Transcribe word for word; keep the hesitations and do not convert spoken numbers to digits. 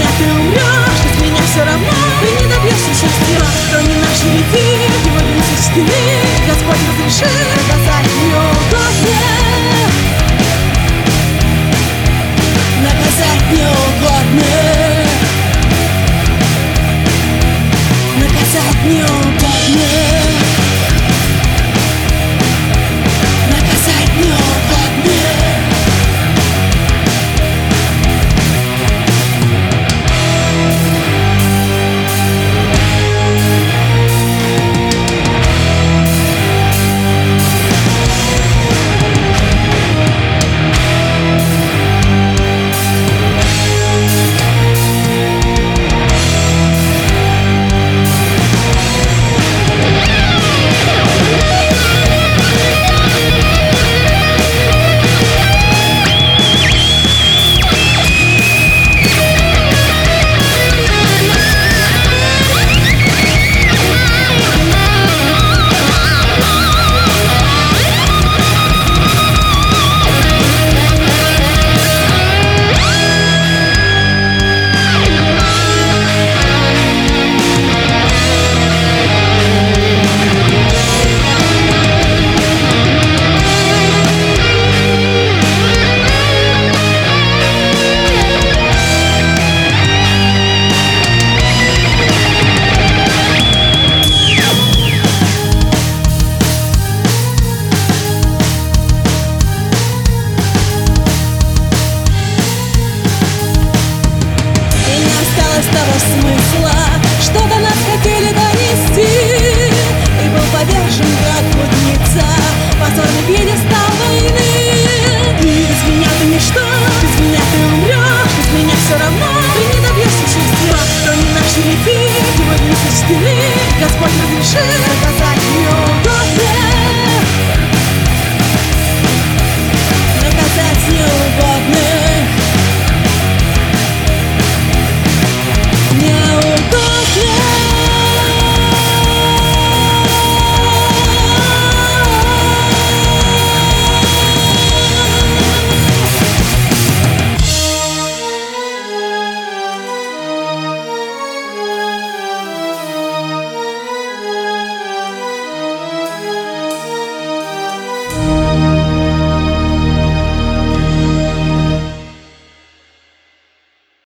меня ты умрешь, без меня все равно ты не добьешься счастья. Кто не наш великий, его дни сочтены. Господь разрешил наказать неугодных, наказать неугодных, наказать неугодных, наказать неугодных. Того смысла, что до нас хотели донести. И был повержен град блудница, позорный пьедестал войны. И без меня ты ничто, без меня ты умрешь, без меня все равно ты не добьешься счастья. Кто не наш великий, его дни сочтены. Господь разрешил